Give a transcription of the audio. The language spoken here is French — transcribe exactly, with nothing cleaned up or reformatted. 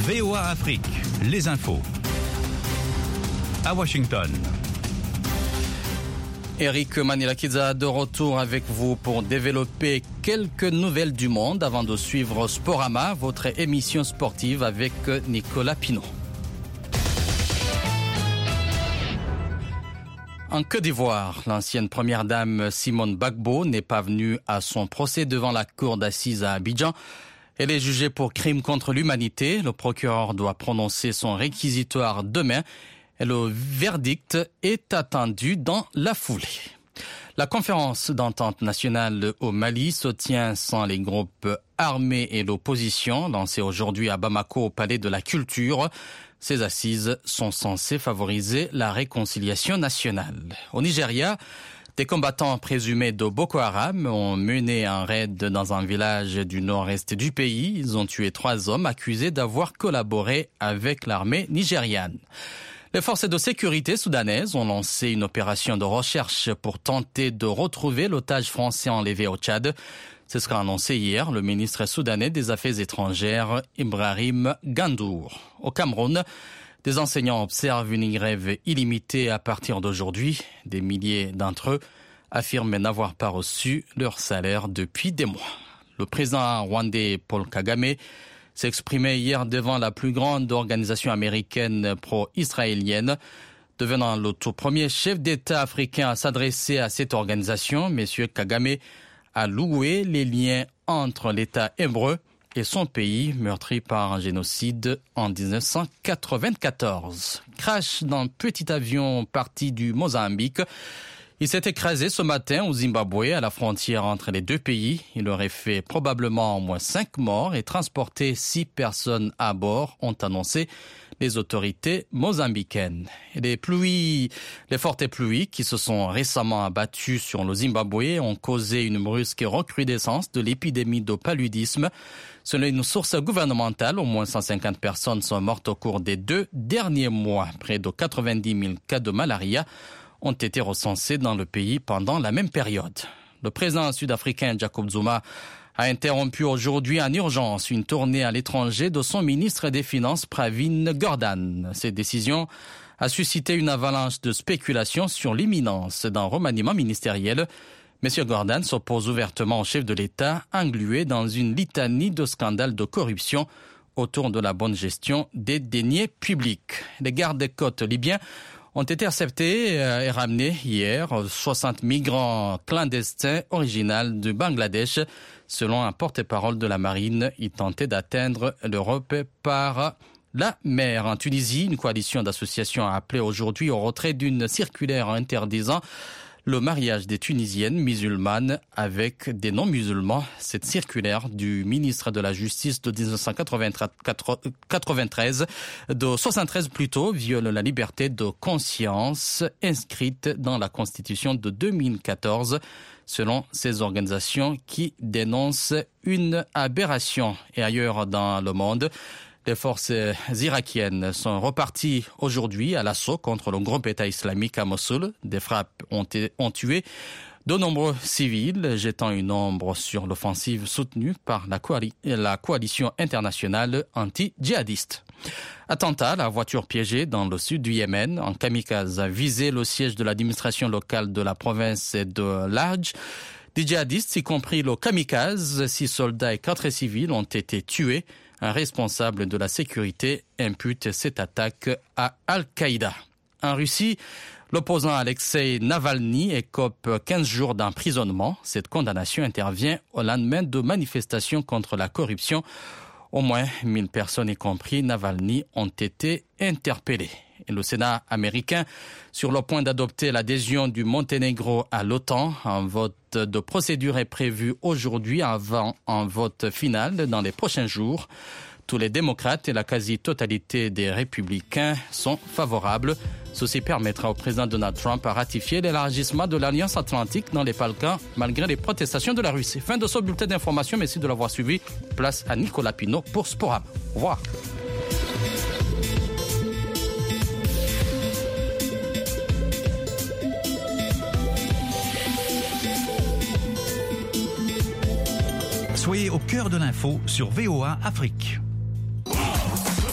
V O A Afrique, les infos. À Washington. Eric Manilakiza de retour avec vous pour développer quelques nouvelles du monde avant de suivre Sporama, votre émission sportive avec Nicolas Pinault. En Côte d'Ivoire, l'ancienne première dame Simone Gbagbo n'est pas venue à son procès devant la cour d'assises à Abidjan. Elle est jugée pour crime contre l'humanité. Le procureur doit prononcer son réquisitoire demain. Et le verdict est attendu dans la foulée. La conférence d'entente nationale au Mali se tient sans les groupes armés et l'opposition, lancée aujourd'hui à Bamako au Palais de la Culture. Ces assises sont censées favoriser la réconciliation nationale. Au Nigeria, des combattants présumés de Boko Haram ont mené un raid dans un village du nord-est du pays. Ils ont tué trois hommes accusés d'avoir collaboré avec l'armée nigériane. Les forces de sécurité soudanaises ont lancé une opération de recherche pour tenter de retrouver l'otage français enlevé au Tchad. C'est ce qu'a annoncé hier le ministre soudanais des Affaires étrangères, Ibrahim Gandour. Au Cameroun, des enseignants observent une grève illimitée à partir d'aujourd'hui. Des milliers d'entre eux affirment n'avoir pas reçu leur salaire depuis des mois. Le président rwandais Paul Kagame s'exprimait hier devant la plus grande organisation américaine pro-israélienne. Devenant le tout premier chef d'État africain à s'adresser à cette organisation, M. Kagame a loué les liens entre l'État hébreu et son pays, meurtri par un génocide en dix-neuf cent quatre-vingt-quatorze. Crash d'un petit avion parti du Mozambique. Il s'est écrasé ce matin au Zimbabwe, à la frontière entre les deux pays. Il aurait fait probablement au moins cinq morts et transporté six personnes à bord, ont annoncé les autorités mozambicaines. Et les pluies, les fortes pluies qui se sont récemment abattues sur le Zimbabwe ont causé une brusque recrudescence de l'épidémie de paludisme. Selon une source gouvernementale, au moins cent cinquante personnes sont mortes au cours des deux derniers mois. Près de quatre-vingt-dix mille cas de malaria ont été recensés dans le pays pendant la même période. Le président sud-africain Jacob Zuma a interrompu aujourd'hui en urgence une tournée à l'étranger de son ministre des Finances Pravin Gordhan. Cette décision a suscité une avalanche de spéculations sur l'imminence d'un remaniement ministériel. M. Gordhan s'oppose ouvertement au chef de l'État, englué dans une litanie de scandales de corruption autour de la bonne gestion des deniers publics. Les gardes-côtes libyens ont été interceptés et ramenés hier soixante migrants clandestins originaux du Bangladesh. Selon un porte-parole de la marine, ils tentaient d'atteindre l'Europe par la mer. En Tunisie, une coalition d'associations a appelé aujourd'hui au retrait d'une circulaire interdisant le mariage des Tunisiennes musulmanes avec des non-musulmans. Cette circulaire du ministre de la Justice de dix-neuf cent quatre-vingt-treize, de soixante-treize plutôt, viole la liberté de conscience inscrite dans la Constitution de deux mille quatorze, selon ces organisations qui dénoncent une aberration. Et ailleurs dans le monde, les forces irakiennes sont reparties aujourd'hui à l'assaut contre le groupe État islamique à Mossoul. Des frappes ont, ont tué de nombreux civils, jetant une ombre sur l'offensive soutenue par la, coali- la coalition internationale anti-djihadiste. Attentat, la voiture piégée dans le sud du Yémen. Un kamikaze a visé le siège de l'administration locale de la province de Larj. Des djihadistes, y compris le kamikaze, six soldats et quatre civils ont été tués. Un responsable de la sécurité impute cette attaque à Al-Qaïda. En Russie, l'opposant Alexei Navalny écope quinze jours d'emprisonnement. Cette condamnation intervient au lendemain de manifestations contre la corruption. Au moins mille personnes, y compris Navalny, ont été interpellées. Et le Sénat américain, sur le point d'adopter l'adhésion du Monténégro à l'OTAN, un vote de procédure est prévu aujourd'hui avant un vote final dans les prochains jours. Tous les démocrates et la quasi-totalité des républicains sont favorables. Ceci permettra au président Donald Trump à ratifier l'élargissement de l'Alliance Atlantique dans les Balkans, malgré les protestations de la Russie. Fin de ce bulletin d'information. Merci de l'avoir suivi. Place à Nicolas Pinault pour Sporama. Au revoir. Soyez au cœur de l'info sur V O A Afrique.